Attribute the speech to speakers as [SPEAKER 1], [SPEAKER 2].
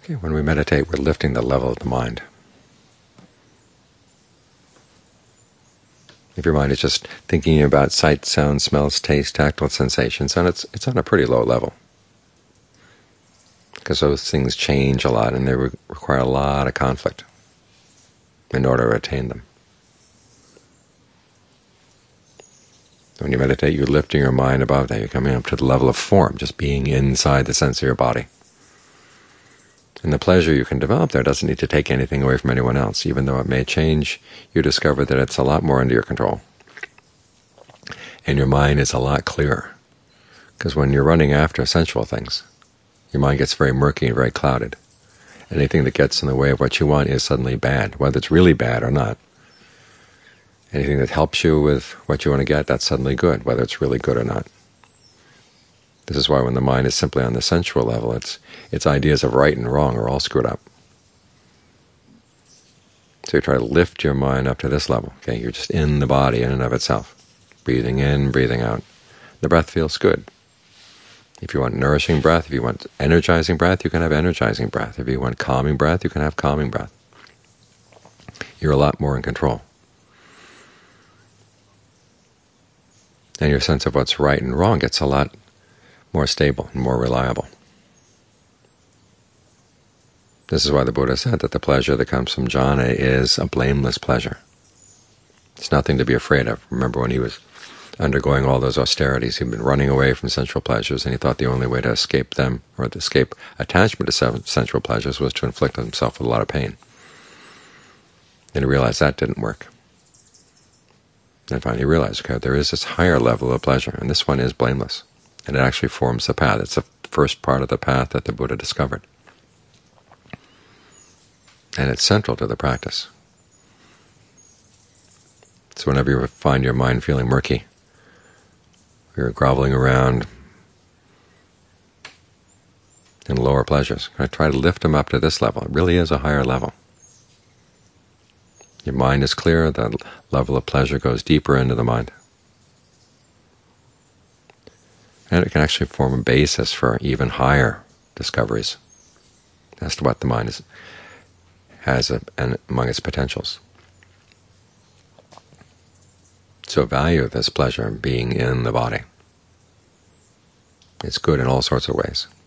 [SPEAKER 1] Okay, when we meditate, we're lifting the level of the mind. If your mind is just thinking about sight, sound, smells, taste, tactile sensations, then it's on a pretty low level, because those things change a lot and they require a lot of conflict in order to attain them. When you meditate, you're lifting your mind above that. You're coming up to the level of form, just being inside the sense of your body. And the pleasure you can develop there doesn't need to take anything away from anyone else. Even though it may change, you discover that it's a lot more under your control. And your mind is a lot clearer. Because when you're running after sensual things, your mind gets very murky and very clouded. Anything that gets in the way of what you want is suddenly bad, whether it's really bad or not. Anything that helps you with what you want to get, that's suddenly good, whether it's really good or not. This is why when the mind is simply on the sensual level, its ideas of right and wrong are all screwed up. So you try to lift your mind up to this level. Okay, you're just in the body in and of itself, breathing in, breathing out. The breath feels good. If you want nourishing breath, if you want energizing breath, you can have energizing breath. If you want calming breath, you can have calming breath. You're a lot more in control. And your sense of what's right and wrong gets a lot more stable and more reliable. This is why the Buddha said that the pleasure that comes from jhana is a blameless pleasure. It's nothing to be afraid of. Remember when he was undergoing all those austerities, he'd been running away from sensual pleasures, and he thought the only way to escape them, or to escape attachment to sensual pleasures, was to inflict himself with a lot of pain. Then he realized that didn't work. And finally he realized, okay, there is this higher level of pleasure, and this one is blameless. And it actually forms the path. It's the first part of the path that the Buddha discovered. And it's central to the practice. So whenever you find your mind feeling murky, you're groveling around in lower pleasures, try to lift them up to this level. It really is a higher level. Your mind is clear, the level of pleasure goes deeper into the mind. And it can actually form a basis for even higher discoveries as to what the mind has among its potentials. So value this pleasure being in the body. It's good in all sorts of ways.